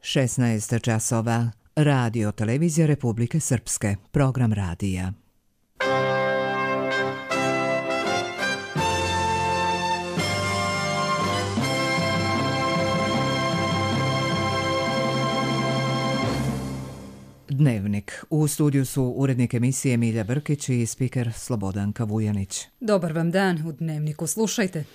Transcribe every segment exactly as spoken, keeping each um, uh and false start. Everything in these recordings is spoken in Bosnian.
šesnaest časova. Radio Televizija Republike Srpske. Program radija. Dnevnik. U studiju su urednik emisije Milja Brkić i spiker Slobodanka Vujanić. Dobar vam dan, u Dnevniku slušajte.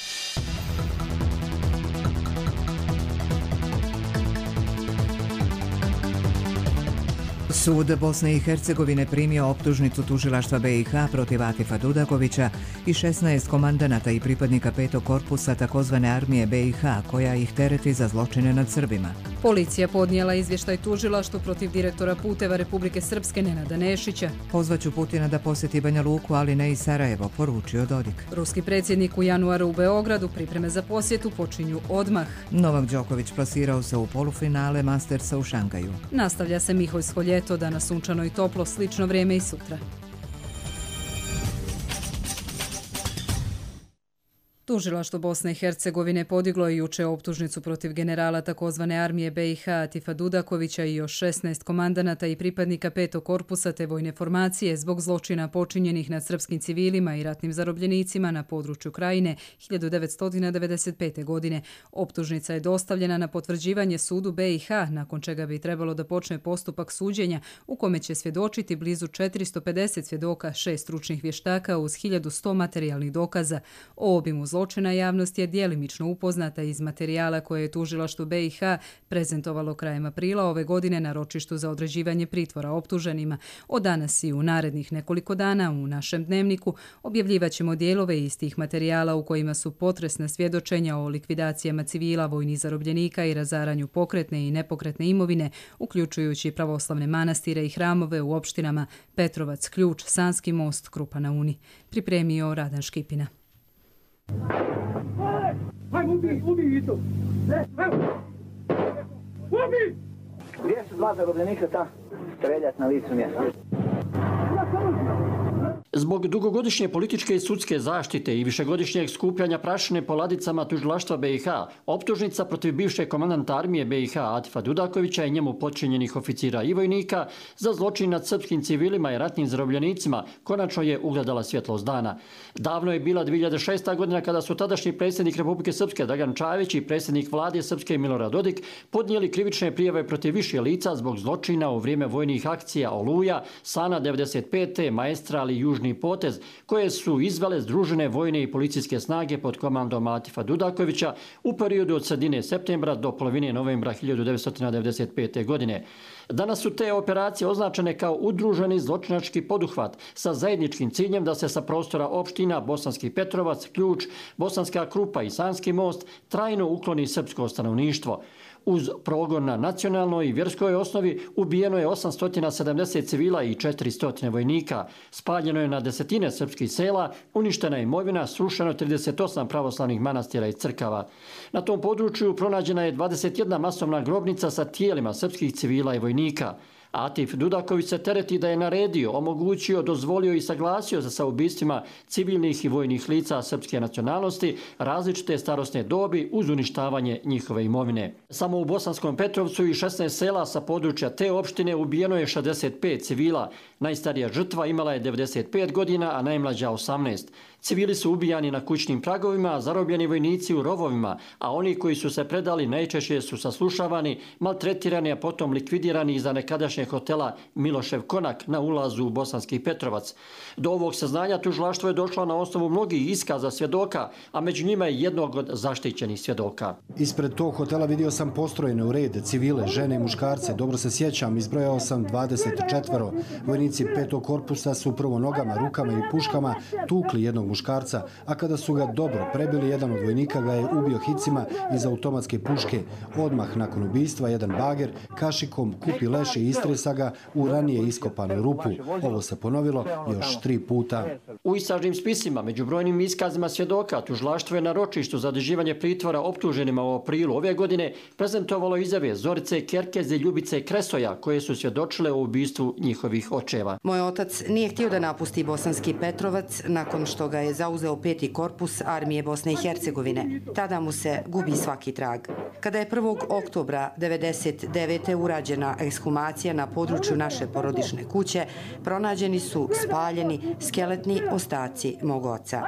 Sud Bosne i Hercegovine primio optužnicu tužilaštva be i ha protiv Atifa Dudakovića i šesnaest komandanata i pripadnika petog korpusa takozvane armije be i ha koja ih tereti za zločine nad Srbima. Policija podnijela izvještaj tužilaštvu protiv direktora puteva Republike Srpske Nenada Nešića. Pozvaću Putina da posjeti Banja Luku, ali ne i Sarajevo, poručio Dodik. Ruski predsjednik u januaru u Beogradu, pripreme za posjetu počinju odmah. Novak Đoković plasirao se u polufinale Mastersa u Šangaju. Nastavlja se Miholjsko ljeto, danas sunčano i toplo, slično vrijeme i sutra. Tužilaštvo Bosne i Hercegovine podiglo je juče optužnicu protiv generala takozvane armije be i ha Atifa Dudakovića i još šesnaest komandanata i pripadnika petog korpusa te vojne formacije zbog zločina počinjenih nad srpskim civilima i ratnim zarobljenicima na području Krajine hiljadu devetsto devedeset pete. godine. Optužnica je dostavljena na potvrđivanje sudu be i ha, nakon čega bi trebalo da počne postupak suđenja u kome će svjedočiti blizu četiristo pedeset svjedoka, šest stručnih vještaka uz hiljadu sto materijalnih dokaza. O obimu zločina javnost je djelimično upoznata iz materijala koje je tužilaštvo be i ha prezentovalo krajem aprila ove godine na ročištu za određivanje pritvora optuženima. Od danas i u narednih nekoliko dana u našem Dnevniku objavljivat ćemo dijelove iz tih materijala u kojima su potresna svjedočenja o likvidacijama civila, vojnih zarobljenika i razaranju pokretne i nepokretne imovine, uključujući pravoslavne manastire i hramove u opštinama Petrovac, Ključ, Sanski most, Krupa na Uni. Pripremio Radan Škipina. Hajmo, ubij, ubij i to. Ubij! Gdje su dva zarobljenika ta? Streljat na licu mjesta. Zbog dugogodišnje političke i sudske zaštite i višegodišnjeg skupljanja prašine po ladicama tužilaštva be i ha, optužnica protiv bivšeg komandanta armije be i ha Atifa Dudakovića i njemu podčinjenih oficira i vojnika za zločin nad srpskim civilima i ratnim zarobljenicima konačno je ugledala svjetlost dana. Davno je bila dvije hiljade šesta. godina kada su tadašnji predsjednik Republike Srpske Dragan Čavić i predsjednik vlade Srpske Milorad Dodik podnijeli krivične prijave protiv više lica zbog zločina u vrijeme vojnih akcija Oluja, Sana devedeset pete. Maestral i Južni potez, koje su izvele združene vojne i policijske snage pod komandom Atifa Dudakovića u periodu od sredine septembra do polovine novembra hiljadu devetsto devedeset pete. godine. Danas su te operacije označene kao udruženi zločinački poduhvat sa zajedničkim ciljem da se sa prostora opština Bosanski Petrovac, Ključ, Bosanska Krupa i Sanski most trajno ukloni srpsko stanovništvo. Uz progon na nacionalnoj i vjerskoj osnovi ubijeno je osamsto sedamdeset civila i četiristo vojnika. Spaljeno je na desetine srpskih sela, uništena je imovina, srušeno trideset osam pravoslavnih manastira i crkava. Na tom području pronađena je dvadeset jedna masovna grobnica sa tijelima srpskih civila i vojnika. Atif Dudaković se tereti da je naredio, omogućio, dozvolio i saglasio se sa ubistvima civilnih i vojnih lica srpske nacionalnosti različite starosne dobi uz uništavanje njihove imovine. Samo u Bosanskom Petrovcu i šesnaest sela sa područja te opštine ubijeno je šezdeset pet civila. Najstarija žrtva imala je devedeset pet godina, a najmlađa osamnaest. Civili su ubijani na kućnim pragovima, zarobljeni vojnici u rovovima, a oni koji su se predali najčešće su saslušavani, maltretirani, a potom likvidirani iza nekadašnje hotela Milošev Konak na ulazu u Bosanski Petrovac. Do ovog saznanja tužilaštvo je došlo na osnovu mnogih iskaza svjedoka, a među njima je jednog od zaštićenih svjedoka. Ispred tog hotela vidio sam postrojene u red civile, žene i muškarce. Dobro se sjećam, izbrojao sam dvadeset četiri. Vojnici petog korpusa su prvo nogama, rukama i puškama tukli jednog muškarca, a kada su ga dobro prebili, jedan od vojnika ga je ubio hicima iz automatske puške. Odmah nakon ubistva jedan bager kašikom kupi leš i istresa ga u ranije iskopanu rupu. Ovo se ponovilo još tri puta. U istražnim spisima, među brojnim iskazima svjedoka, tužilaštvo je na ročištu za određivanje pritvora optuženima u aprilu ove godine prezentovalo izjave Zorice Kerkez i Ljubice Kresoja, koje su svjedočile o ubistvu njihovih očeva. Moj otac nije htio da napusti Bosanski Petrovac nakon što ga ga je zauzeo peti korpus armije Bosne i Hercegovine. Tada mu se gubi svaki trag. Kada je prvog oktobra devedeset devete. urađena ekshumacija na području naše porodične kuće, pronađeni su spaljeni skeletni ostaci mog oca.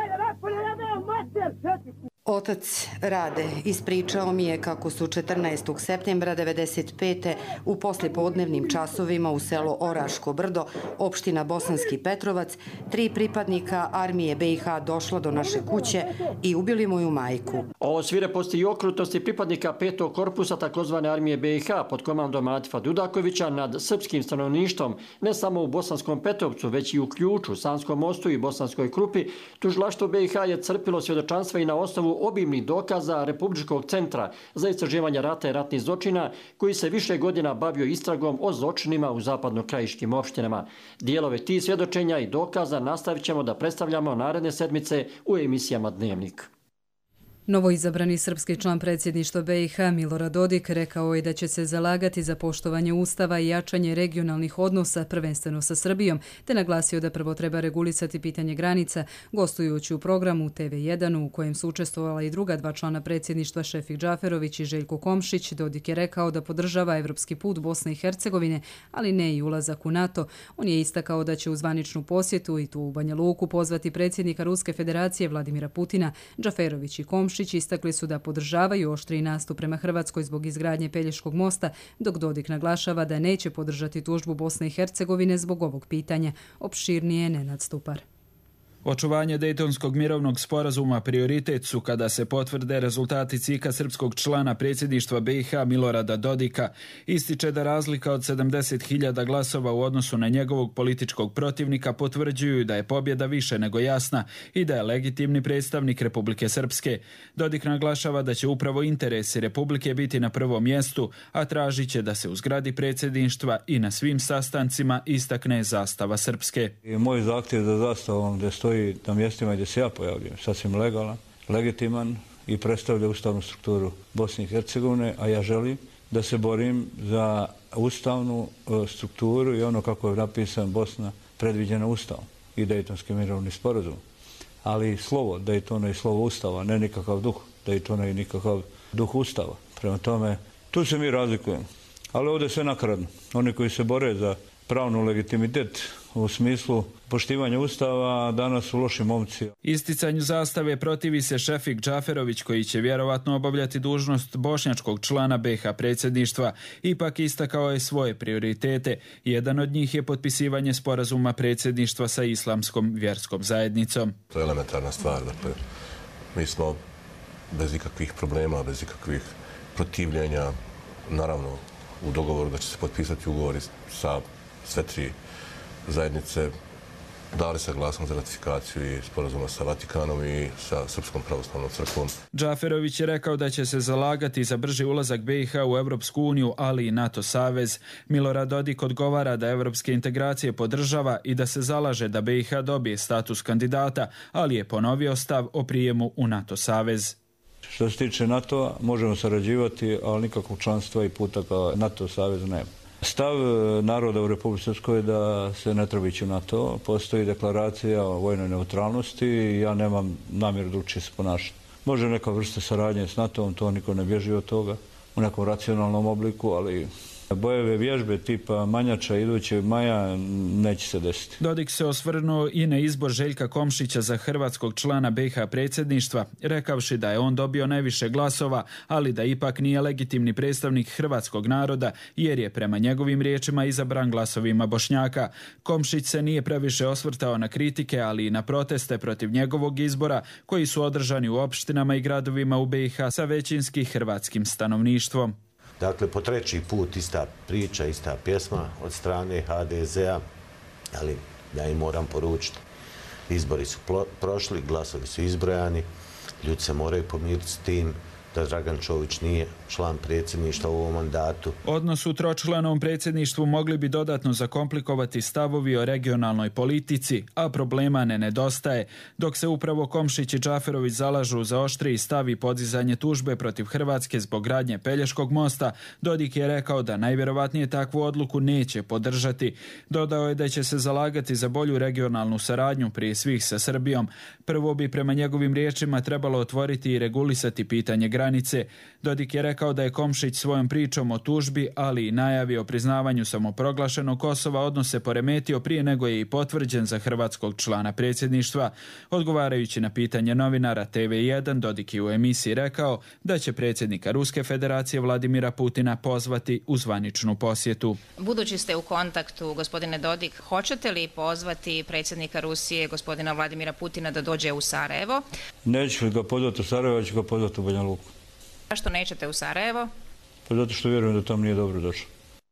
Otac Rade ispričao mi je kako su četrnaestog septembra devedeset pete. u poslijepodnevnim časovima u selo Oraško brdo, opština Bosanski Petrovac, tri pripadnika armije B i H došla do naše kuće i ubili moju majku. O svireposti i okrutnosti pripadnika petog korpusa takozvane armije B i H pod komandom Atifa Dudakovića nad srpskim stanovništvom, ne samo u Bosanskom Petrovcu, već i u Ključu, Sanskom mostu i Bosanskoj Krupi, tužilaštvo B i H je crpilo svjedočanstva i na osnovu obimnih dokaza Republičkog centra za istraživanje rata i ratnih zločina, koji se više godina bavio istragom o zločinima u zapadno-krajiškim opštinama. Dijelove tih svjedočenja i dokaza nastavit ćemo da predstavljamo naredne sedmice u emisijama Dnevnik. Novoizabrani srpski član predsjedništva B i H Milorad Dodik rekao je da će se zalagati za poštovanje Ustava i jačanje regionalnih odnosa, prvenstveno sa Srbijom, te naglasio da prvo treba regulisati pitanje granica, gostujući u programu T V jedan u kojem su učestvovala i druga dva člana predsjedništva Šefik Džaferović i Željko Komšić. Dodik je rekao da podržava evropski put Bosne i Hercegovine, ali ne i ulazak u NATO. On je istakao da će u zvaničnu posjetu i tu u Banja Luku pozvati predsjednika Ruske federacije Vladimira Putina. Džaferović i Komšić istakli su da podržavaju oštriji nastup prema Hrvatskoj zbog izgradnje Pelješkog mosta, dok Dodik naglašava da neće podržati tužbu Bosne i Hercegovine zbog ovog pitanja. Opširnije Nenad Stupar. Očuvanje Dejtonskog mirovnog sporazuma prioritet su kada se potvrde rezultati cika srpskog člana predsjedništva B i H Milorada Dodika. Ističe da razlika od sedamdeset hiljada glasova u odnosu na njegovog političkog protivnika potvrđuju da je pobjeda više nego jasna i da je legitimni predstavnik Republike Srpske. Dodik naglašava da će upravo interesi Republike biti na prvom mjestu, a tražit će da se u zgradi predsjedništva i na svim sastancima istakne zastava Srpske. I moj zahtjev za zastavom gdje stoji na mjestima gdje se ja pojavljam, sasvim legalan, legitiman i predstavlja ustavnu strukturu Bosne i Hercegovine, a ja želim da se borim za ustavnu strukturu i ono kako je napisan Bosna predviđena Ustavom i Dejtonski mirovni sporazum. Ali slovo Dejtona i slovo Ustava, ne nikakav duh Dejtona i nikakav duh Ustava. Prema tome, tu se mi razlikujemo. Ali ovdje sve nakaradno. Oni koji se bore za pravnu legitimitet u smislu poštivanja Ustava, danas su loši momci. Isticanju zastave protivi se Šefik Džaferović, koji će vjerovatno obavljati dužnost bošnjačkog člana B i H predsjedništva. Ipak istakao je svoje prioritete. Jedan od njih je potpisivanje sporazuma predsjedništva sa islamskom vjerskom zajednicom. To je elementarna stvar. Dakle, mi smo bez ikakvih problema, bez ikakvih protivljenja, naravno u dogovoru da će se potpisati ugovori sa sve tri zajednice, dali saglasnost za ratifikaciju i sporazuma sa Vatikanom i sa Srpskom pravoslavnom crkvom. Džaferović je rekao da će se zalagati za brži ulazak B i H u Evropsku uniju, ali i NATO savez. Milorad Dodik odgovara da evropske integracije podržava i da se zalaže da B i H dobije status kandidata, ali je ponovio stav o prijemu u NATO savez. Što se tiče NATO-a, možemo sarađivati, ali nikakvog članstva i puta kao NATO savezu nema. Stav naroda u Republici Srpskoj je da se ne treba ići u NATO. Postoji deklaracija o vojnoj neutralnosti i ja nemam namjeru drugčije se ponašati. Može neka vrsta saradnje s NATO-om, to niko ne bježi od toga, u nekom racionalnom obliku, ali bojeve vježbe tipa Manjača idućeg maja neće se desiti. Dodik se osvrnuo i na izbor Željka Komšića za hrvatskog člana B i H predsjedništva, rekavši da je on dobio najviše glasova, ali da ipak nije legitimni predstavnik hrvatskog naroda, jer je prema njegovim riječima izabran glasovima Bošnjaka. Komšić se nije previše osvrtao na kritike, ali i na proteste protiv njegovog izbora, koji su održani u opštinama i gradovima u B i H sa većinskim hrvatskim stanovništvom. Dakle, po treći put ista priča, ista pjesma od strane H D Z-a, ali ja im moram poručiti. Izbori su prošli, glasovi su izbrojani, ljudi se moraju pomiriti s tim da Dragan Čović nije član predsjedništva u ovom mandatu. Odnos u tročlanom predsjedništvu mogli bi dodatno zakomplikovati stavovi o regionalnoj politici, a problema ne nedostaje, dok se upravo Komšić i Džaferović zalažu za oštriji stav i podizanje tužbe protiv Hrvatske zbog gradnje Pelješkog mosta. Dodik je rekao da najvjerovatnije takvu odluku neće podržati. Dodao je da će se zalagati za bolju regionalnu saradnju prije svih sa Srbijom. Prvo bi prema njegovim riječima trebalo otvoriti i regulisati pitanje granice. Dodik je rekao da je Komšić svojom pričom o tužbi, ali i najavi o priznavanju samoproglašenog Kosova odnose poremetio prije nego je i potvrđen za hrvatskog člana predsjedništva. Odgovarajući na pitanje novinara T V jedan, Dodik je u emisiji rekao da će predsjednika Ruske federacije Vladimira Putina pozvati u zvaničnu posjetu. Budući ste u kontaktu, gospodine Dodik, hoćete li pozvati predsjednika Rusije, gospodina Vladimira Putina, da dođe u Sarajevo? Neću ga pozvati u Sarajevo, ću ga pozvati u Banja Luku. Zašto nećete u Sarajevo? Pa zato što vjerujem da tam nije dobro došlo.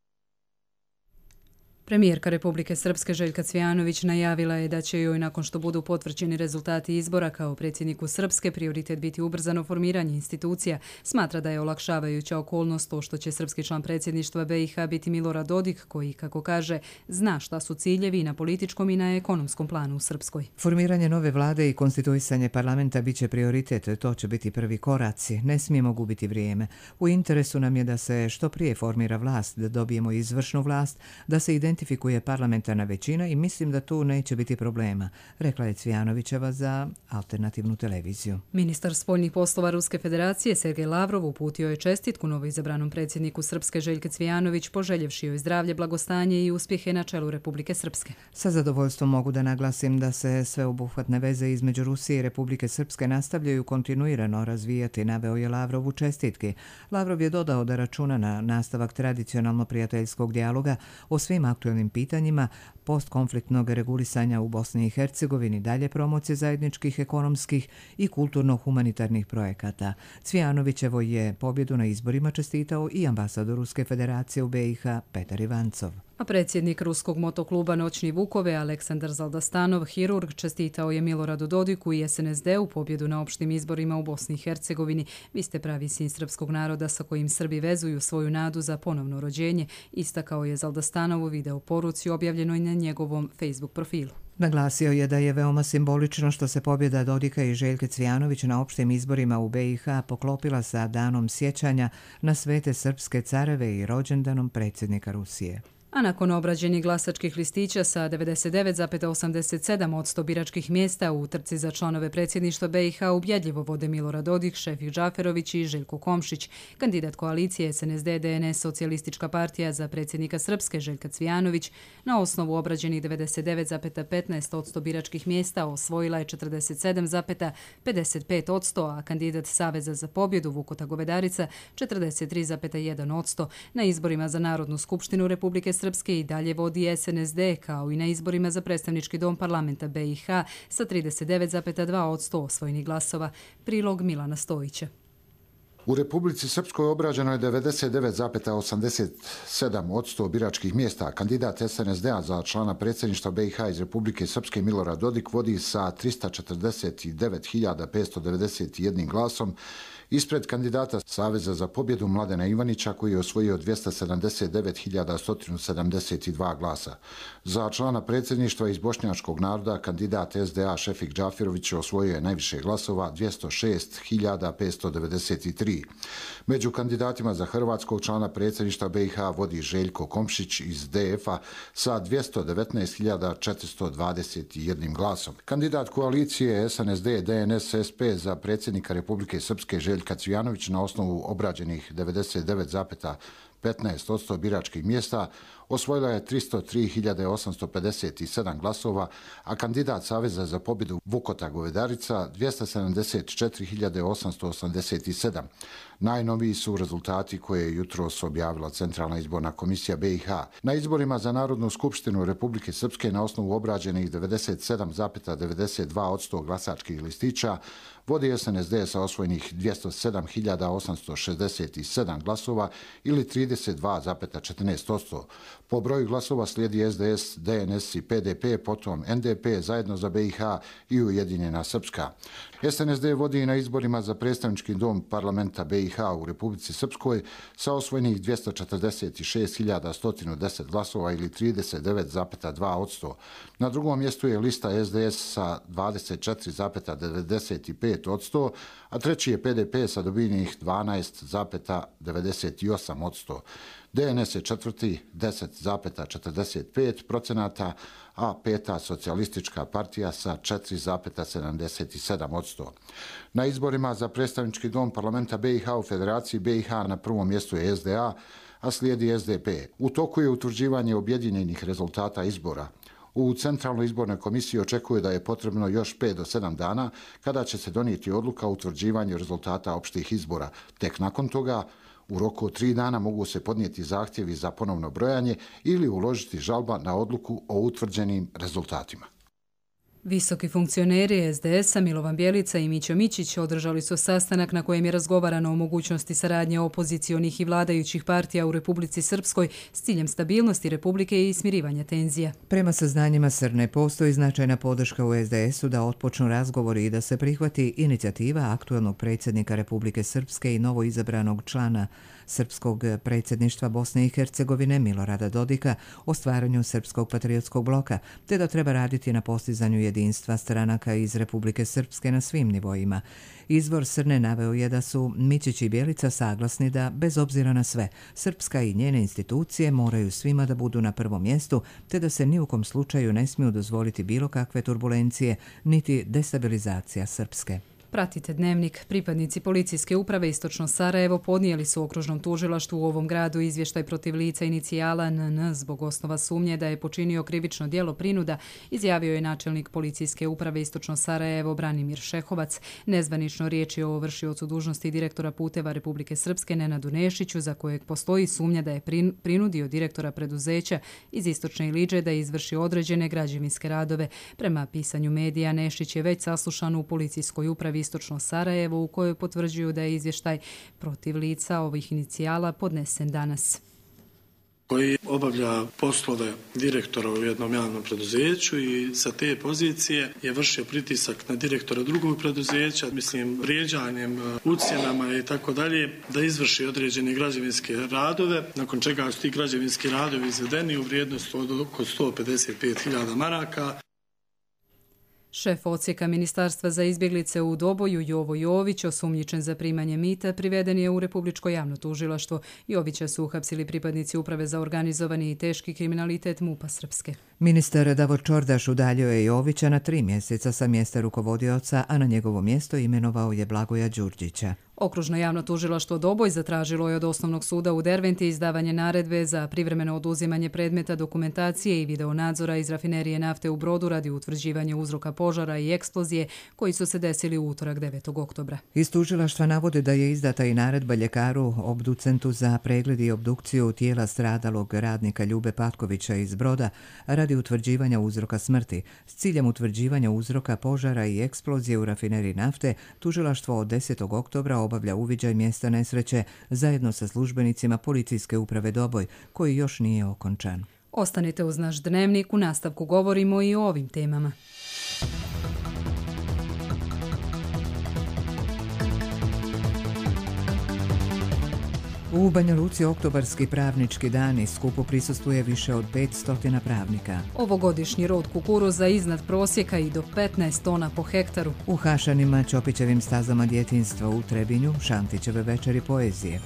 Premijerka Republike Srpske Željka Cvijanović najavila je da će joj, nakon što budu potvrđeni rezultati izbora kao predsjedniku Srpske, prioritet biti ubrzano formiranje institucija. Smatra da je olakšavajuća okolnost to što će srpski član predsjedništva B i H biti Milorad Dodik, koji, kako kaže, zna šta su ciljevi na političkom i na ekonomskom planu u Srpskoj. Formiranje nove vlade i konstituisanje parlamenta biće prioritet, to će biti prvi koraci. Ne smijemo gubiti vrijeme. U interesu nam je da se što prije formira vlast, da dobijemo izvršnu vlast, da se identifikuje identifikuje parlamentarna većina i mislim da tu neće biti problema, rekla je Cvijanovićeva za alternativnu televiziju. Ministar spoljnih poslova Ruske federacije Sergej Lavrov uputio je čestitku novoizabranom predsjedniku Srpske Željke Cvijanović, poželjevši joj zdravlje, blagostanje i uspjehe na čelu Republike Srpske. Sa zadovoljstvom mogu da naglasim da se sveobuhvatne veze između Rusije i Republike Srpske nastavljaju kontinuirano razvijati, naveo je Lavrov u čestitki. Lavrov je dodao da računa na nastavak tradicionalno prijateljskog dijaloga o svim aktualnim pitanjima, postkonfliktnog regulisanja u Bosni i Hercegovini, dalje promocije zajedničkih ekonomskih i kulturno-humanitarnih projekata. Cvijanovićevo je pobjedu na izborima čestitao i ambasador Ruske federacije u B i H Petar Ivancov. A predsjednik ruskog motokluba Noćni Vukove Aleksandar Zaldastanov, hirurg, čestitao je Miloradu Dodiku i S N S D u pobjedu na opštim izborima u Bosni i Hercegovini. Vi ste pravi sin srpskog naroda sa kojim Srbi vezuju svoju nadu za ponovno rođenje, istakao je Zaldastanov u video poruci objavljenoj na njegovom Facebook profilu. Naglasio je da je veoma simbolično što se pobjeda Dodika i Željke Cvijanović na opštim izborima u B i H poklopila sa danom sjećanja na svete srpske careve i rođendanom predsjednika Rusije. A nakon obrađenih glasačkih listića sa devedeset devet zarez osamdeset sedam posto biračkih mjesta u utrci za članove predsjedništva B i H ubjedljivo vode Milorad Dodik, Šefik Džaferović i Željko Komšić. Kandidat koalicije S N S D D N S Socijalistička partija za predsjednika Srpske Željka Cvijanović na osnovu obrađenih devedeset devet zarez petnaest posto biračkih mjesta osvojila je četrdeset sedam zarez pedeset pet posto, a kandidat Saveza za pobjedu Vukota Govedarica četrdeset tri zarez jedan posto. Na izborima za Narodnu skupštinu Republike Srpske i dalje vodi S N S D, kao i na izborima za predstavnički dom parlamenta B i H sa trideset devet zarez dva posto osvojenih glasova. Prilog Milana Stojića. U Republici Srpskoj obrađeno je devedeset devet zarez osamdeset sedam posto biračkih mjesta. Kandidat S N S D-a za člana predsjedništva B i H iz Republike Srpske Milorad Dodik vodi sa tristo četrdeset devet hiljada petsto devedeset jedan glasom, ispred kandidata Saveza za pobjedu Mladena Ivanića, koji je osvojio dvjesto sedamdeset devet hiljada sto sedamdeset dva glasa. Za člana predsjedništva iz bošnjačkog naroda kandidat S D A Šefik Džaferović osvojio je najviše glasova, dvjesto šest hiljada petsto devedeset tri. Među kandidatima za hrvatskog člana predsjedništva B i H vodi Željko Komšić iz D F-a sa dvjesto devetnaest hiljada četiristo dvadeset jedan glasom. Kandidat koalicije S N S D D N S S P za predsjednika Republike Srpske Željka Cvijanović na osnovu obrađenih devedeset devet zarez petnaest posto biračkih mjesta osvojila je tristo tri hiljade osamsto pedeset sedam glasova, a kandidat Saveza za pobjedu Vukota Govedarica dvjesto sedamdeset četiri hiljade osamsto osamdeset sedam. Najnoviji su rezultati koje je jutros objavila Centralna izborna komisija B i H. Na izborima za Narodnu skupštinu Republike Srpske na osnovu obrađenih devedeset sedam zarez devedeset dva posto glasačkih listića vodi S N S D sa osvojenih dvjesto sedam hiljada osamsto šezdeset sedam glasova ili trideset trideset dva zarez četrnaest posto. Po broju glasova slijedi S D S, D N S i P D P, potom N D P, Zajedno za B i H i Ujedinjena Srpska. S N S D vodi na izborima za predstavnički dom parlamenta B i H u Republici Srpskoj sa osvojenih dvjesto četrdeset šest hiljada sto deset glasova ili trideset devet zarez dva posto. Na drugom mjestu je lista S D S sa dvadeset četiri zarez devedeset pet posto, a treći je P D P sa dobijenih dvanaest zarez devedeset osam posto. D N S je četvrti, deset zarez četrdeset pet procenata, a peta socijalistička partija sa četiri zarez sedamdeset sedam posto. Na izborima za predstavnički dom parlamenta B i H u Federaciji B i H na prvom mjestu je S D A, a slijedi S D P. U toku je utvrđivanje objedinjenih rezultata izbora. U Centralnoj izbornoj komisiji očekuje da je potrebno još pet do sedam dana kada će se donijeti odluka o utvrđivanju rezultata opštih izbora. Tek nakon toga, u roku od tri dana mogu se podnijeti zahtjevi za ponovno brojanje ili uložiti žalba na odluku o utvrđenim rezultatima. Visoki funkcioneri S D S-a Milovan Bjelica i Mićo Mićić održali su sastanak na kojem je razgovarano o mogućnosti saradnje opozicionih i vladajućih partija u Republici Srpskoj s ciljem stabilnosti Republike i smirivanja tenzija. Prema saznanjima Srne postoji značajna podrška u S D S-u da otpočnu razgovori i da se prihvati inicijativa aktuelnog predsjednika Republike Srpske i novo izabranog člana Srpskog predsjedništva Bosne i Hercegovine Milorada Dodika o stvaranju Srpskog patriotskog bloka, te da treba raditi na postizanju jedinstva stranaka iz Republike Srpske na svim nivoima. Izvor Srne naveo je da su Mićić i Bjelica saglasni da, bez obzira na sve, Srpska i njene institucije moraju svima da budu na prvom mjestu, te da se ni u kom slučaju ne smiju dozvoliti bilo kakve turbulencije, niti destabilizacija Srpske. Pratite Dnevnik. Pripadnici policijske uprave Istočno Sarajevo podnijeli su okružnom tužilaštvu u ovom gradu izvještaj protiv lica inicijala N N zbog osnova sumnje da je počinio krivično djelo prinuda, izjavio je načelnik policijske uprave Istočno Sarajevo Branimir Šehovac. Nezvanično riječ je o vršiocu dužnosti direktora puteva Republike Srpske Nenadu Nešiću, za kojeg postoji sumnja da je prinudio direktora preduzeća iz Istočne Iliđe da izvrši određene građevinske radove. Prema pisanju medija, Nešić je već saslušan u policijskoj upravi Istočno Sarajevo, u kojoj potvrđuju da je izvještaj protiv lica ovih inicijala podnesen danas. Koji obavlja poslove direktora u jednom javnom preduzeću i sa te pozicije je vršio pritisak na direktora drugog preduzeća, mislim vrijeđanjem, ucjenama i tako dalje, da izvrši određene građevinske radove, nakon čega su ti građevinski radovi izvedeni u vrijednosti od oko sto pedeset pet hiljada maraka. Šef odsjeka Ministarstva za izbjeglice u Doboju Jovo Jović, osumnjičen za primanje mita, priveden je u Republičko javno tužilaštvo. Jovića su uhapsili pripadnici Uprave za organizovani i teški kriminalitet MUP-a Srpske. Ministar Davor Čordaš udaljio je Jovića na tri mjeseca sa mjesta rukovodioca, a na njegovo mjesto imenovao je Blagoja Đurđića. Okružno javno tužilaštvo Doboj zatražilo je od Osnovnog suda u Derventi izdavanje naredbe za privremeno oduzimanje predmeta, dokumentacije i videonadzora iz rafinerije nafte u Brodu radi utvrđivanja uzroka požara i eksplozije koji su se desili u utorak devetog oktobra. Iz tužilaštva navode da je izdata i naredba ljekaru obducentu za pregled i obdukciju tijela stradalog radnika Ljube Patkovića iz Broda radi utvrđivanja uzroka smrti. S ciljem utvrđivanja uzroka požara i eksplozije u rafineriji nafte, tužilaštvo od desetog oktobra obavlja uviđaj mjesta nesreće zajedno sa službenicima policijske uprave Doboj, koji još nije okončan. Ostanite uz naš Dnevnik, u nastavku govorimo i o ovim temama. U Banja Luci oktobarski pravnički dan i skupu prisustvuje više od petsto pravnika. Ovogodišnji rod kukuruza iznad prosjeka i do petnaest tona po hektaru. U Hašanima, Ćopićevim stazama djetinjstva u Trebinju, Šantićeve večeri poezije.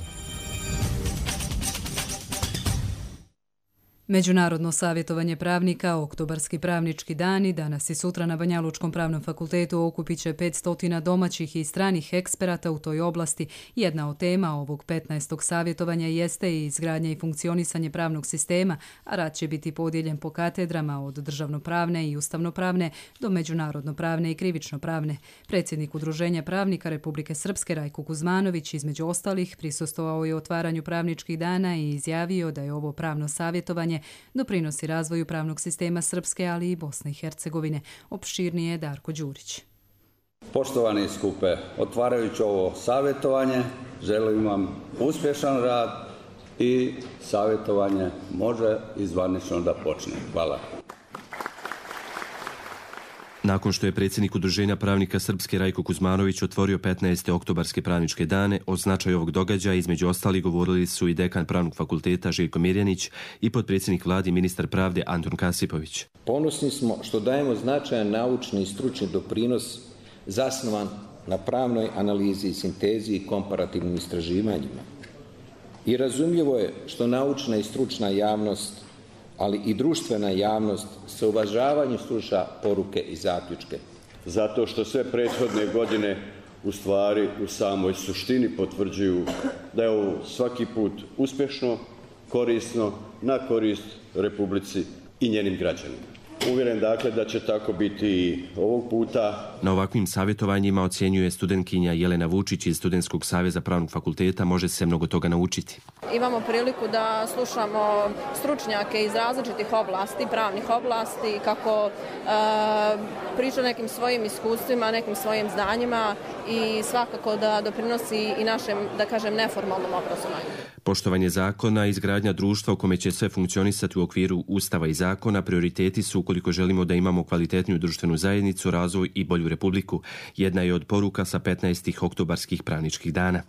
Međunarodno savjetovanje pravnika, oktobarski pravnički dani, danas i sutra na Banjalučkom pravnom fakultetu okupit će petsto domaćih i stranih eksperata u toj oblasti. Jedna od tema ovog petnaestog savjetovanja jeste i izgradnja i funkcionisanje pravnog sistema, a rad će biti podijeljen po katedrama od državnopravne i ustavnopravne do međunarodnopravne i krivičnopravne. Predsjednik Udruženja pravnika Republike Srpske Rajko Kuzmanović između ostalih prisustvovao je otvaranju pravničkih dana i izjavio da je ovo pravno savjetovanje doprinosi razvoju pravnog sistema Srpske, ali i Bosne i Hercegovine. Opširnije Darko Đurić. Poštovani skupe, otvarajući ovo savjetovanje, želim vam uspješan rad i savjetovanje može izvanično da počne. Hvala. Nakon što je predsjednik Udruženja pravnika Srpske Rajko Kuzmanović otvorio petnaeste oktobarske pravničke dane, o značaju ovog događaja između ostalih govorili su i dekan Pravnog fakulteta Željko Mirjanić i potpredsjednik vlade i ministar pravde Antun Kasipović. Ponosni smo što dajemo značajan naučni i stručni doprinos zasnovan na pravnoj analizi i sintezi i komparativnim istraživanjima. I razumljivo je što naučna i stručna javnost, ali i društvena javnost sa uvažavanjem sluša poruke i zaključke. Zato što sve prethodne godine u stvari u samoj suštini potvrđuju da je ovo svaki put uspješno, korisno, na korist Republici i njenim građanima. Uvjeren dakle da će tako biti i ovog puta. Na ovakvim savjetovanjima, ocjenjuje studentkinja Jelena Vučić iz Studentskog saveza Pravnog fakulteta, može se mnogo toga naučiti. Imamo priliku da slušamo stručnjake iz različitih oblasti, pravnih oblasti, kako e, priča nekim svojim iskustvima, nekim svojim znanjima i svakako da doprinosi i našem, da kažem, neformalnom obrazovanju. Poštovanje zakona i izgradnja društva u kome će sve funkcionisati u okviru Ustava i zakona prioriteti su ukoliko želimo da imamo kvalitetniju društvenu zajednicu, razvoj i bolju republiku. Jedna je od poruka sa petnaestih oktobarskih pravničkih dana.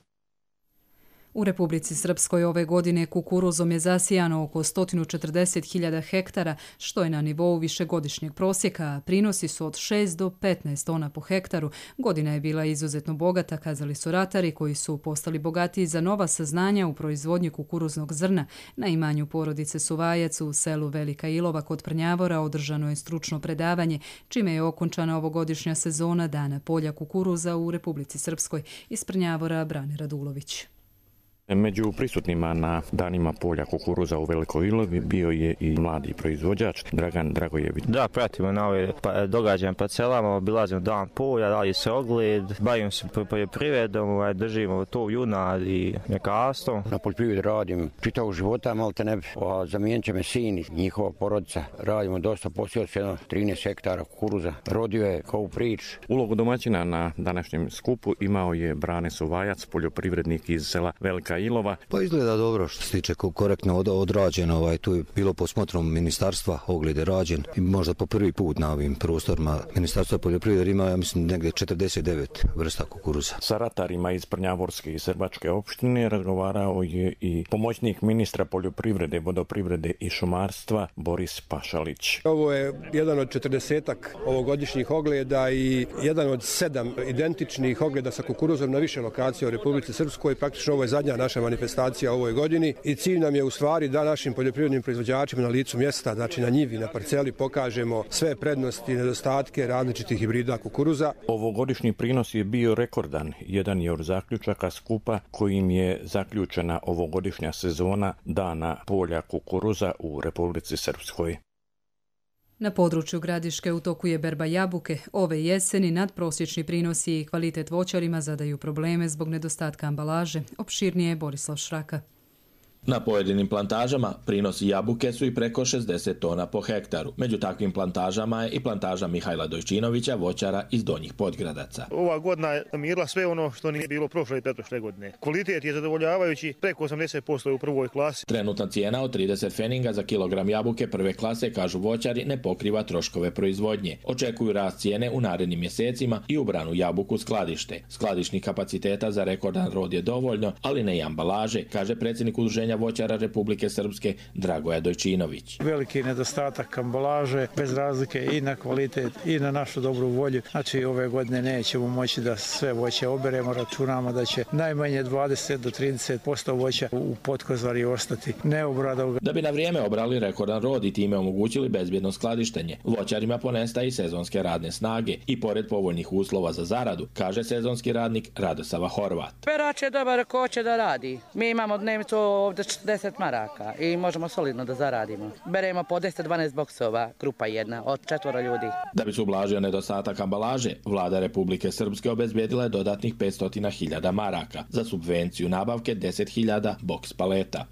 U Republici Srpskoj ove godine kukuruzom je zasijano oko sto četrdeset hiljada hektara, što je na nivou višegodišnjeg prosjeka, a prinosi su od šest do petnaest tona po hektaru. Godina je bila izuzetno bogata, kazali su ratari koji su postali bogatiji za nova saznanja u proizvodnji kukuruznog zrna. Na imanju porodice Suvajac u selu Velika Ilova kod Prnjavora održano je stručno predavanje, čime je okončana ovogodišnja sezona Dana polja kukuruza u Republici Srpskoj. Iz Prnjavora Brane Radulović. Među prisutnima na danima polja kukuruza u Velikoj Ilovi bio je i mladi proizvođač Dragan Dragojević. Da, pratimo na ove pa, događaje pa celama, obilazimo dan polja, dali se ogled, bavimo se poljoprivredom, držimo to junad i mljekarstvom. Na poljoprivredi radim čitavog života, malo te ne bi, zamijenit će me sin i njihova porodica. Radimo dosta, posijao se jedno trinaest hektara kukuruza, rodio je kao prič. Ulogu domaćina na današnjem skupu imao je Brane Suvajac, poljoprivrednik iz sela Velika Ilova. Pa izgleda dobro što se tiče korektno odrađeno, ovaj, tu je bilo posmotrom ministarstva, ogled je rađen i možda po prvi put na ovim prostorima ministarstva poljoprivrede ima, ja mislim, negdje četrdeset devet vrsta kukuruza. Sa ratarima iz Prnjavorske i Srbačke opštine razgovarao je i pomoćnik ministra poljoprivrede, vodoprivrede i šumarstva Boris Pašalić. Ovo je jedan od četrdesetak ovogodišnjih ogleda i jedan od sedam identičnih ogleda sa kukuruzom na više lokacija u Republici Srpskoj. Praktično ovo je zadnja naša manifestacija u ovoj godini i cilj nam je u stvari da našim poljoprivrednim proizvođačima na licu mjesta, znači na njivi, na parceli, pokažemo sve prednosti i nedostatke različitih hibrida kukuruza. Ovogodišnji prinos je bio rekordan. Jedan je od zaključaka skupa kojim je zaključena ovogodišnja sezona Dana polja kukuruza u Republici Srpskoj. Na području Gradiške u toku je berba jabuke. Ove jeseni nadprosječni prinosi i kvalitet voćarima zadaju probleme zbog nedostatka ambalaže. Opširnije je Borislav Šraka. Na pojedinim plantažama prinosi jabuke su i preko šezdeset tona po hektaru. Među takvim plantažama je i plantaža Mihajla Dojčinovića, voćara iz Donjih Podgradaca. Ova godina je namirila sve ono što nije bilo prošle i pretprošle godine. Kvalitet je zadovoljavajući, preko osamdeset posto je u prvoj klasi. Trenutna cijena od trideset feninga za kilogram jabuke prve klase, kažu voćari, ne pokriva troškove proizvodnje. Očekuju rast cijene u narednim mjesecima i ubranu jabuku skladište. Skladišnih kapaciteta za rekordan rod je dovoljno, ali ne i ambalaže, kaže predsjednik Udruženja voćara Republike Srpske Dragoja Dojčinović. Veliki nedostatak ambalaže, bez razlike i na kvalitet i na našu dobru volju. Znači ove godine nećemo moći da sve voće oberemo, računamo da će najmanje dvadeset do trideset posto voća u potkozvari ostati neobrado. Da bi na vrijeme obrali rekordan rod i time omogućili bezbjedno skladištenje, voćarima ponestaje i sezonske radne snage i pored povoljnih uslova za zaradu, kaže sezonski radnik Radosava Horvat. Perač je dobar ko će da radi. Mi imamo dnevnicu ovdje četrdeset maraka i možemo solidno da zaradimo. Beremo po deset do dvanaest boksova, grupa jedna, od četvora ljudi. Da bi se ublažio nedostatak ambalaže, vlada Republike Srpske obezbjedila je dodatnih petsto hiljada maraka za subvenciju nabavke deset hiljada boks paleta.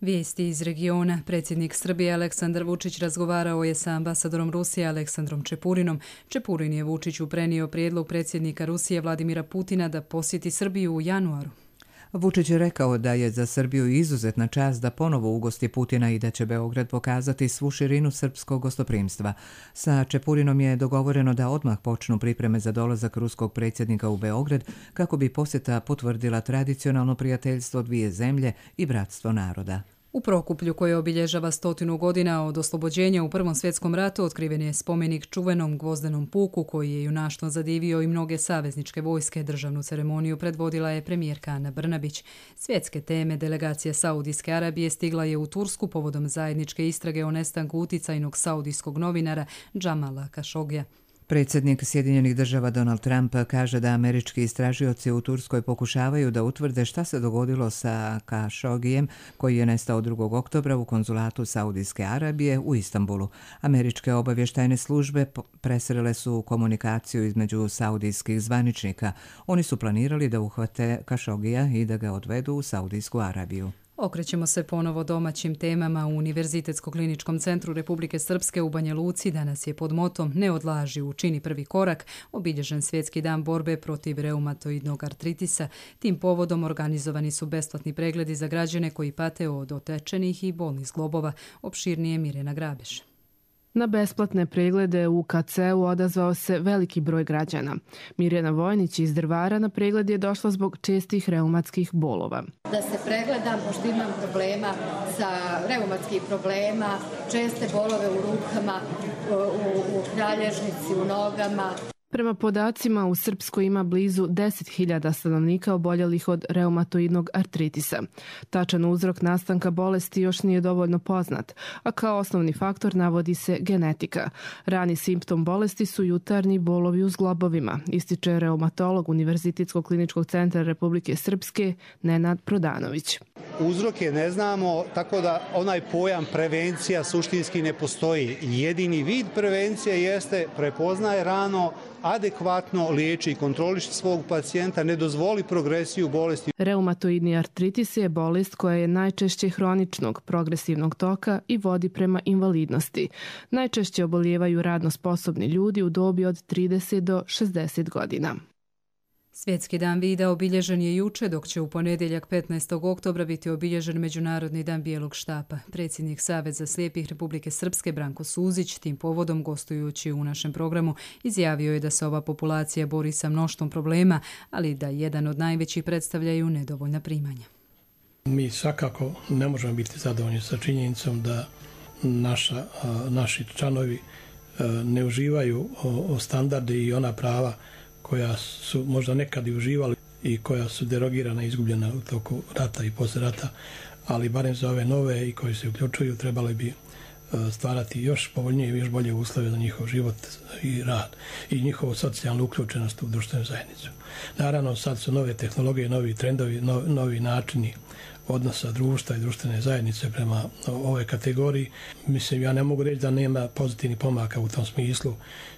Vijesti iz regiona. Predsjednik Srbije Aleksandar Vučić razgovarao je sa ambasadorom Rusije Aleksandrom Čepurinom. Čepurin je Vučiću prenio prijedlog predsjednika Rusije Vladimira Putina da posjeti Srbiju u januaru. Vučić je rekao da je za Srbiju izuzetna čast da ponovo ugosti Putina i da će Beograd pokazati svu širinu srpskog gostoprimstva. Sa Čepurinom je dogovoreno da odmah počnu pripreme za dolazak ruskog predsjednika u Beograd kako bi posjeta potvrdila tradicionalno prijateljstvo dvije zemlje i bratstvo naroda. U Prokuplju, koje obilježava stotinu godina od oslobođenja u Prvom svjetskom ratu, otkriven je spomenik čuvenom Gvozdenom puku koji je junaštvo zadivio i mnoge savezničke vojske. Državnu ceremoniju predvodila je premijerka Ana Brnabić. Svjetske teme delegacija Saudijske Arabije stigla je u Tursku povodom zajedničke istrage o nestanku uticajnog saudijskog novinara Džamala Kašogija. Predsjednik Sjedinjenih država Donald Trump kaže da američki istražioci u Turskoj pokušavaju da utvrde šta se dogodilo sa Kašogijem koji je nestao drugog oktobra u konzulatu Saudijske Arabije u Istanbulu. Američke obavještajne službe presrele su komunikaciju između saudijskih zvaničnika. Oni su planirali da uhvate Kašogija i da ga odvedu u Saudijsku Arabiju. Okrećemo se ponovo domaćim temama. U Univerzitetsko-kliničkom centru Republike Srpske u Banja Luci danas je pod motom Ne odlaži, učini prvi korak obilježen Svjetski dan borbe protiv reumatoidnog artritisa. Tim povodom organizovani su besplatni pregledi za građane koji pate od otečenih i bolnih zglobova. Opširnije Mirjana Grabeš. Na besplatne preglede u ka ce u odazvao se veliki broj građana. Mirjana Vojnić iz Drvara na pregled je došla zbog čestih reumatskih bolova. Da se pregledam, pošto imam problema sa reumatskih problema, česte bolove u rukama, u, u kralježnici, u nogama. Prema podacima, u Srpskoj ima blizu deset hiljada stanovnika oboljelih od reumatoidnog artritisa. Tačan uzrok nastanka bolesti još nije dovoljno poznat, a kao osnovni faktor navodi se genetika. Rani simptom bolesti su jutarnji bolovi u zglobovima, ističe reumatolog Univerzitetskog kliničkog centra Republike Srpske Nenad Prodanović. Uzroke ne znamo, tako da onaj pojam prevencija suštinski ne postoji. Jedini vid prevencije jeste prepoznaje rano, adekvatno liječi i kontroliši svog pacijenta, ne dozvoli progresiju bolesti. Reumatoidni artritis je bolest koja je najčešće hroničnog, progresivnog toka i vodi prema invalidnosti. Najčešće obolijevaju radno sposobni ljudi u dobi od trideset do šezdeset godina. Svjetski dan vida obilježen je juče, dok će u ponedjeljak petnaestog oktobra biti obilježen Međunarodni dan bijelog štapa. Predsjednik Saveza slijepih Republike Srpske Branko Suzić, tim povodom gostujući u našem programu, izjavio je da se ova populacija bori sa mnoštvom problema, ali da jedan od najvećih predstavljaju nedovoljna primanja. Mi svakako ne možemo biti zadovoljni sa činjenicom da naša, naši članovi ne uživaju standarde i ona prava koja su možda nekad i uživali i koja su derogirana i izgubljena u toku rata i posle rata, ali barem za ove nove i koji se uključuju trebali bi stvarati još povoljnije i još bolje uslove za njihov život i rad i njihovu socijalnu uključenost u društvenu zajednicu. Naravno, sad su nove tehnologije, novi trendovi, novi, novi načini odnosa društva i društvene zajednice prema ovoj kategoriji. Mislim, ja ne mogu reći da nema pozitivnih pomaka u tom smislu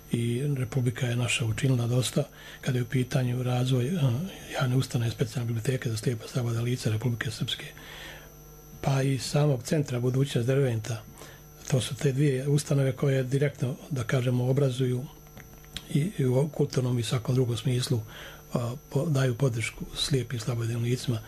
i Republika je naša učinila dosta kada je u pitanju razvoj javne ustanove specijalne biblioteke za slijepa slabodana lica Republike Srpske, pa i samog centra Budućnost Derventa. To su te dvije ustanove koje direktno, da kažemo, obrazuju i, i u kulturnom i svakom drugom smislu a, po, daju podršku slijepim i slabovidim licima.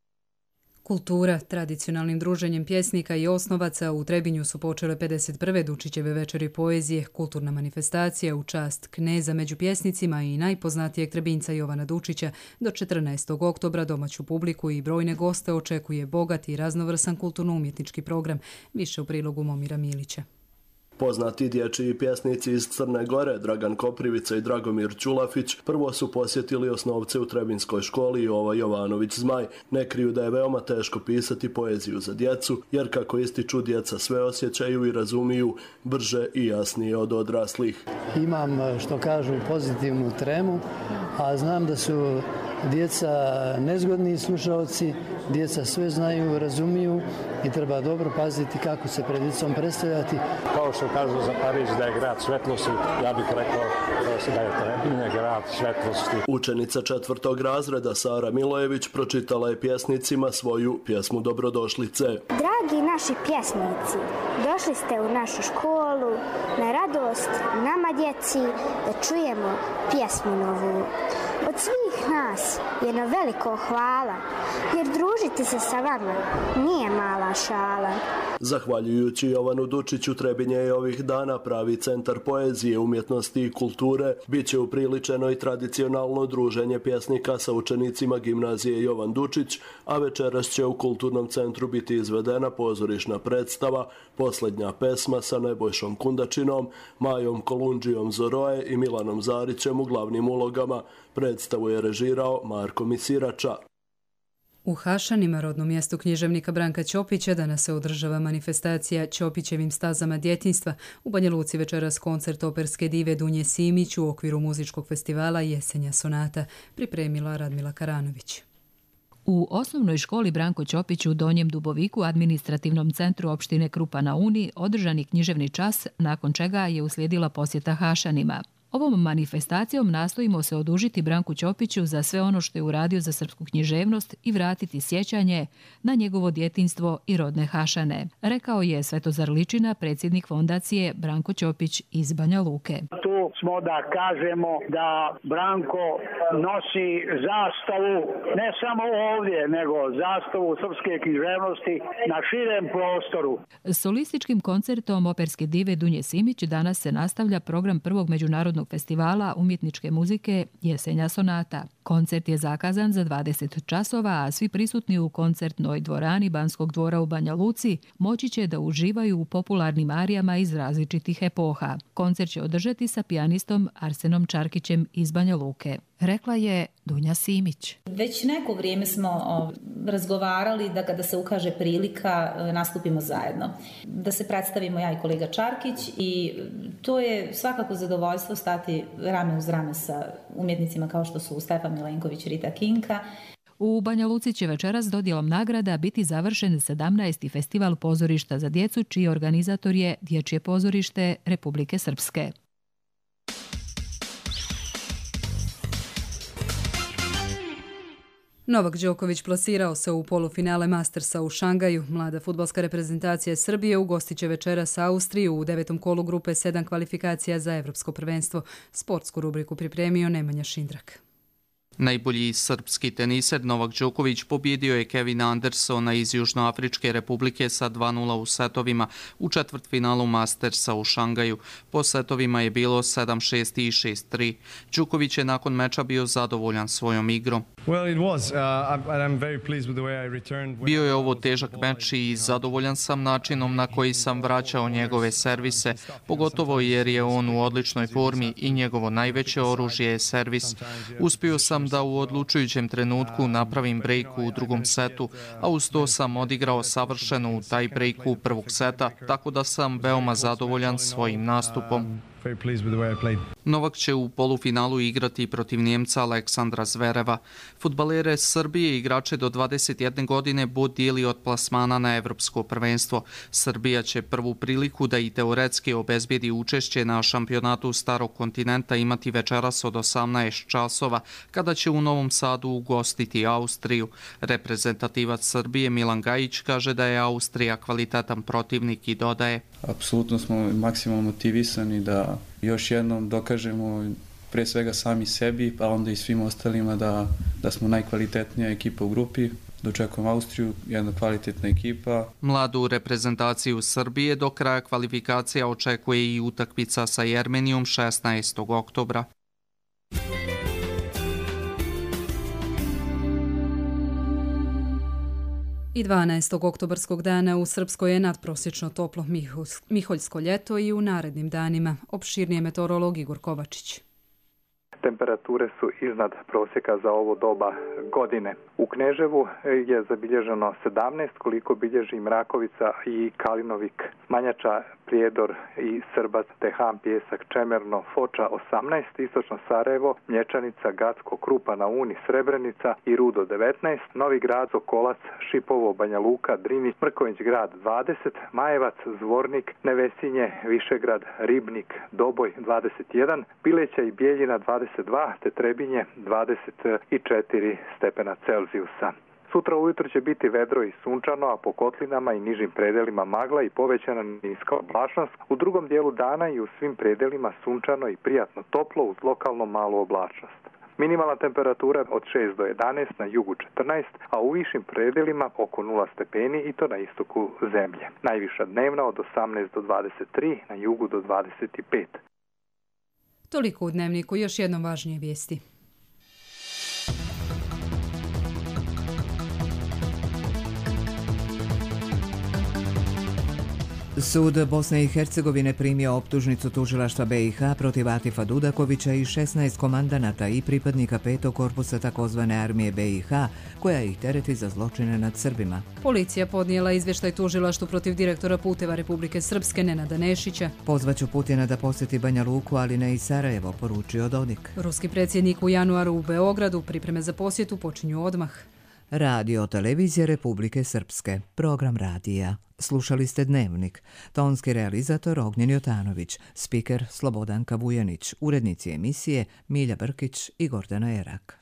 Kultura, tradicionalnim druženjem pjesnika i osnovaca u Trebinju su počele pedeset prve Dučićeve večeri poezije, kulturna manifestacija u čast kneza među pjesnicima i najpoznatijeg Trebinjca Jovana Dučića. Do četrnaestog oktobra domaću publiku i brojne goste očekuje bogat i raznovrsan kulturno-umjetnički program. Više u prilogu Momira Milića. Poznati dječji pjesnici iz Crne Gore, Dragan Koprivica i Dragomir Ćulafić, prvo su posjetili osnovce u Trebinskoj školi Jova Jovanović Zmaj. Ne kriju da je veoma teško pisati poeziju za djecu, jer kako ističu, djeca sve osjećaju i razumiju brže i jasnije od odraslih. Imam, što kažu, pozitivnu tremu, a znam da su djeca nezgodni slušalci, djeca sve znaju, razumiju i treba dobro paziti kako se pred djecom predstavljati. Kao što kažu za Pariz da je grad svetlosti, ja bih rekao da je Trebinje grad svetlosti. Učenica četvrtog razreda Sara Milojević pročitala je pjesnicima svoju pjesmu Dobrodošlice. Dragi Dragi naši pjesnici, došli ste u našu školu na radost nama djeci da čujemo pjesmu novu. Od svih nas jedno veliko hvala, jer družiti se sa vama nije mala šala. Zahvaljujući Jovanu Dučiću, Trebinje je ovih dana pravi centar poezije, umjetnosti i kulture. Biće upriličeno i tradicionalno druženje pjesnika sa učenicima gimnazije Jovan Dučić, a večeras će u Kulturnom centru biti izvedena pozorišna predstava Posljednja pesma sa Nebojšom Kundačinom, Majom Kolundžijom Zoroje i Milanom Zarićem u glavnim ulogama. Predstavu je režirao Marko Misirača. U Hašanima, rodnom mjestu književnika Branka Ćopića, danas se održava manifestacija Ćopićevim stazama djetinjstva. U Banja Luci večeras koncert operske dive Dunje Simić u okviru muzičkog festivala Jesenja sonata, pripremila Radmila Karanović. U osnovnoj školi Branko Ćopić u Donjem Duboviku, administrativnom centru opštine Krupa na Uni, održan je književni čas, nakon čega je uslijedila posjeta Hašanima. Ovom manifestacijom nastojimo se odužiti Branku Ćopiću za sve ono što je uradio za srpsku književnost i vratiti sjećanje na njegovo djetinjstvo i rodne Hašane, rekao je Svetozar Ličina, predsjednik fondacije Branko Ćopić iz Banja Luke. Tu smo da kažemo da Branko nosi zastavu ne samo ovdje, nego zastavu srpske književnosti na širem prostoru. Solističkim koncertom operske dive Dunje Simić danas se nastavlja program prvog međunarodnog festivala umjetničke muzike Jesenja sonata. Koncert je zakazan za dvadeset časova, a svi prisutni u koncertnoj dvorani Banskog dvora u Banja Luci moći će da uživaju u popularnim arijama iz različitih epoha. Koncert će održati sa pijanistom Arsenom Čarkićem iz Banja Luke, rekla je Dunja Simić. Već neko vrijeme smo o, razgovarali da kada se ukaže prilika nastupimo zajedno. Da se predstavimo ja i kolega Čarkić i to je svakako zadovoljstvo stati rame uz rame sa umjetnicima kao što su Stefan Milenković, Rita Kinka. U Banja Luci će večeras dodjelom nagrada biti završen sedamnaesti festival pozorišta za djecu, čiji organizator je Dječje pozorište Republike Srpske. Novak Đoković plasirao se u polufinale Mastersa u Šangaju. Mlada fudbalska reprezentacija Srbije ugostit će večeras Austriju u devetom kolu grupe sedam kvalifikacija za Evropsko prvenstvo. Sportsku rubriku pripremio Nemanja Šindrak. Najbolji srpski teniser Novak Đoković pobjedio je Kevina Andersona iz Južnoafričke republike sa dva nula u setovima u četvrtfinalu Mastersa u Šangaju. Po setovima je bilo sedam šest i šest tri. Đoković je nakon meča bio zadovoljan svojom igrom. Bio je ovo težak meč i zadovoljan sam načinom na koji sam vraćao njegove servise, pogotovo jer je on u odličnoj formi i njegovo najveće oružje je servis. Uspio sam da u odlučujućem trenutku napravim brejku u drugom setu, a uz to sam odigrao savršeno u taj brejku prvog seta, tako da sam veoma zadovoljan svojim nastupom. Novak će u polufinalu igrati protiv Njemca Aleksandra Zvereva. Fudbalere Srbije i igrače do dvadeset jedne godine bod dijeli od plasmana na Evropsko prvenstvo. Srbija će prvu priliku da i teoretski obezbijedi učešće na šampionatu Starog kontinenta imati večeras od osamnaest časova, kada će u Novom Sadu ugostiti Austriju. Reprezentativac Srbije Milan Gajić kaže da je Austrija kvalitetan protivnik i dodaje: apsolutno smo maksimalno motivisani da još jednom dokažemo pre svega sami sebi, pa onda i svim ostalima da, da smo najkvalitetnija ekipa u grupi. Dočekujem Austriju, jedna kvalitetna ekipa. Mladu reprezentaciju Srbije do kraja kvalifikacija očekuje i utakmica sa Jermenijom šesnaestog oktobra. I dvanaestog oktobarskog dana u Srpskoj je nadprosječno toplo miholjsko ljeto i u narednim danima. Opširnije meteorolog Igor Kovačić. Temperature su iznad prosjeka za ovo doba godine. U Kneževu je zabilježeno sedamnaest, koliko bilježi Mrakovica i Kalinovik, Manjača, Prijedor i Srbac, Tehan, Pjesak, Čemerno, Foča osamnaest, Istočno Sarajevo, Mlječanica, Gacko, Krupa na Uni, Srebrenica i Rudo devetnaest, Novi Grad, Sokolac, Šipovo, Banja Luka, Drinić, Mrkonjić Grad dvadeset, Majevac, Zvornik, Nevesinje, Višegrad, Ribnik, Doboj dvadeset jedan, Bileća i Bijeljina dvadeset dva, te Trebinje dvadeset četiri stepena Celzijusa. Sutra ujutro će biti vedro i sunčano, a po kotlinama i nižim predelima magla i povećana niska oblačnost. U drugom dijelu dana i u svim predelima sunčano i prijatno toplo uz lokalno malu oblačnost. Minimalna temperatura od šest do jedanaest, na jugu četrnaest, a u višim predelima oko nula stepeni i to na istoku zemlje. Najviša dnevna od osamnaest do dvadeset tri, na jugu do dvadeset pet. Toliko u Dnevniku, još jednom važnije vijesti. Sud Bosne i Hercegovine primio optužnicu tužilaštva B i H protiv Atifa Dudakovića i šesnaest komandanata i pripadnika petog korpusa takozvane armije B i H, koja ih tereti za zločine nad Srbima. Policija podnijela izvještaj tužilaštvu protiv direktora puteva Republike Srpske Nenada Nešića. Pozvaću Putina da posjeti Banja Luku, ali ne i Sarajevo, poručio Dodik. Ruski predsjednik u januaru u Beogradu, pripreme za posjetu počinju odmah. Radio televizije Republike Srpske, program radija. Slušali ste Dnevnik. Tonski realizator Ognjen Jotanović, spiker Slobodanka Vujanić, urednici emisije Milja Brkić i Gordana Erak.